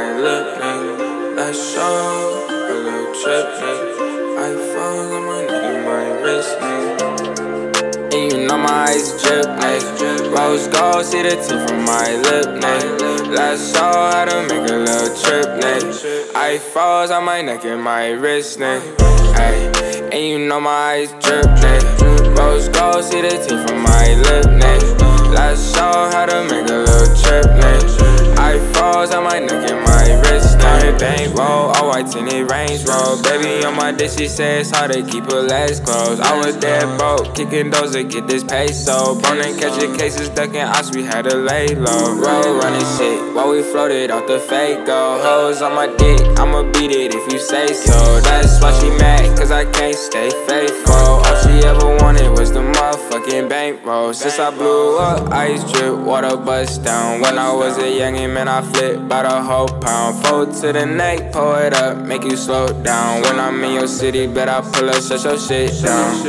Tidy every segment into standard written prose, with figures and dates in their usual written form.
my lip, nigga. Let's show a little trip, nigga. iPhones on my neck and my wrist, nigga. And you know my eyes drip, nigga. Rose gold, see the tip from my lip, nigga. Let's show how to make a little trip, nigga. iPhones on my neck and my wrist, nigga. Ay, and you know my eyes drip, nigga. Rose gold, see the tip from my lip, nigga. Let's show how to make a little trip, nigga. iPhones on my neck and my wrist, nigga. Bankroll, all white tinted Range Rover. Baby on my dick, she says hard to keep her legs closed. I was dead broke, kicking doors to get this peso. Burning, catching cases, ducking ops, we had to lay low. Road running shit while we floated off the fake go. Hoes on my dick, I'ma beat it if you say so. That's why she mad, cause I can't stay faithful. All she ever wanted was the motherfucking bankroll. Since I blew up, ice drip, water bust down. When I was a youngin', man, I flipped by the whole pound. Fold to the neck, pull it up, make you slow down. When I'm in your city, bet I pull up, shut your shit down.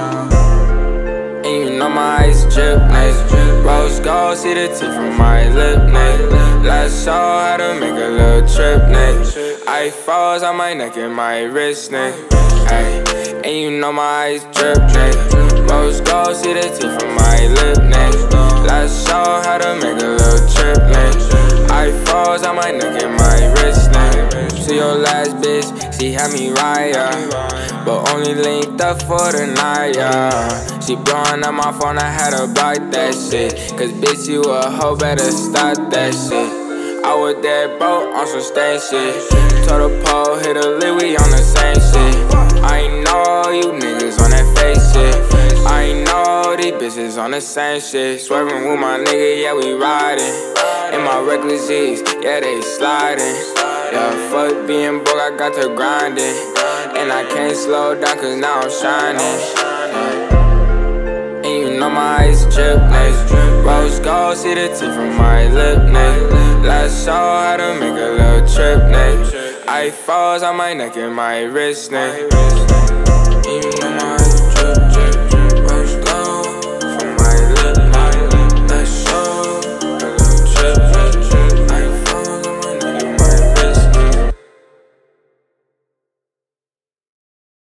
And you know my eyes drip, nigga. Rose gold, see the tip from my lip, nigga. Let's show how to make a little trip, nigga. iPhones on my neck and my wrist, nigga. Ay, and you know my eyes drip, nigga. Rose gold, see the tip from my lip, nigga. Let's show how to make a little trip, nigga. iPhones on my neck and my wrist, nigga. To your last bitch, she had me right, yeah. But only linked up for the night, yeah. She blowing up my phone, I had to block that shit. Cause bitch, you a hoe, better stop that shit. I was dead broke on some stain shit. Told the pole, hit a lid, we on the same shit. I know you niggas on that face shit. I know these bitches on the same shit. Swerving with my nigga, yeah, we riding. In my reckless G's, yeah, they sliding. Yeah, fuck being broke, I got to grinding. And I can't slow down cause now I'm shining. And you know my eyes drip, nigga. Rose gold, see the tip from my lip, nigga. Let's show how to make a little trip, nigga. iPhones on my neck and my wrist, nigga.